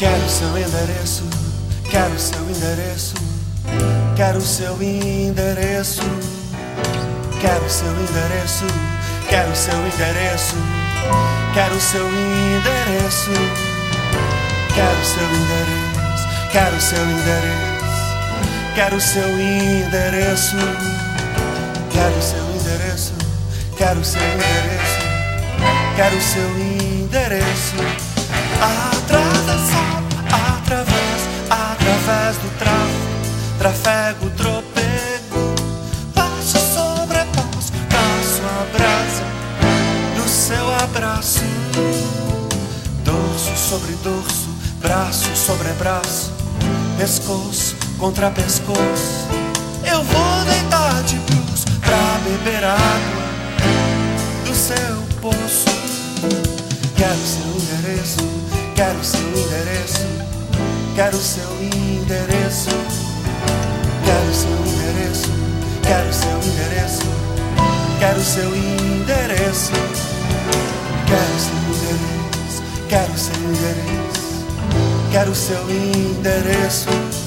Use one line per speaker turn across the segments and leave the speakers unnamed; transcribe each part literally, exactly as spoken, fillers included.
Quero seu endereço, quero seu endereço, quero seu endereço, quero seu endereço, quero seu endereço, quero seu endereço, quero seu endereço, quero seu endereço, quero seu endereço, quero seu endereço, quero seu endereço, quero seu endereço. Atravessar, através, através do tráfego, trafego, tropego, passo sobre passo, passo a brasa do seu abraço, dorso sobre dorso, braço sobre braço, pescoço contra pescoço. Eu vou deitar de bruços pra beber água do seu poço. Quero seu endereço, quero seu endereço, quero seu endereço, quero seu endereço, quero seu endereço, quero seu endereço, quero seu endereço, quero seu endereço, quero seu endereço,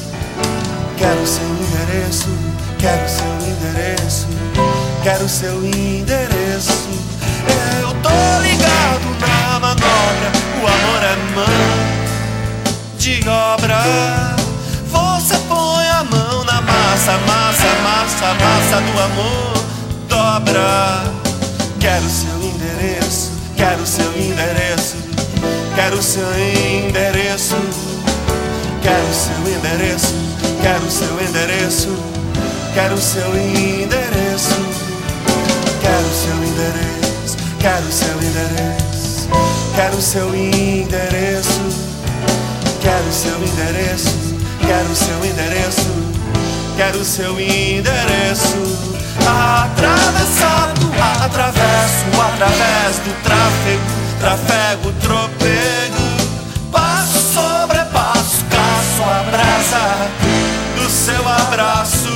quero seu endereço, quero seu endereço, quero seu endereço. Eu tô ligado na manobra, o amor é mão de obra. Você põe a mão na massa, massa, massa, massa do amor dobra. Quero seu endereço, quero seu endereço, quero seu endereço, quero seu endereço, quero seu endereço, quero seu endereço, quero seu endereço, quero seu endereço, quero seu endereço, quero seu endereço, quero seu endereço, quero seu endereço. Atravessado, atravesso, através do tráfego, trafego, tropego, passo sobre passo, caço a brasa do seu abraço,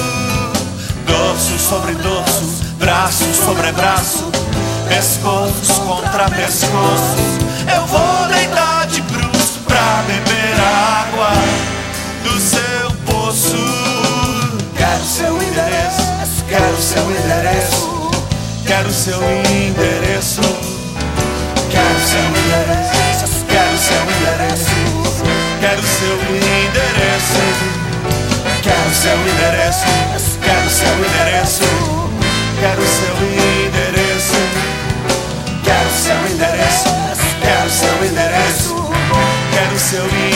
dorso sobre dorso, braço sobre braço, pescoço contra pescoço. Eu vou deitar de bruços pra beber água do seu poço. Quero seu endereço, quero seu endereço, quero seu endereço, quero seu endereço, quero seu endereço, quero seu endereço, quero seu endereço, quero seu endereço, quero seu endereço, quero seu endereço, quero seu endereço, quero seu endereço,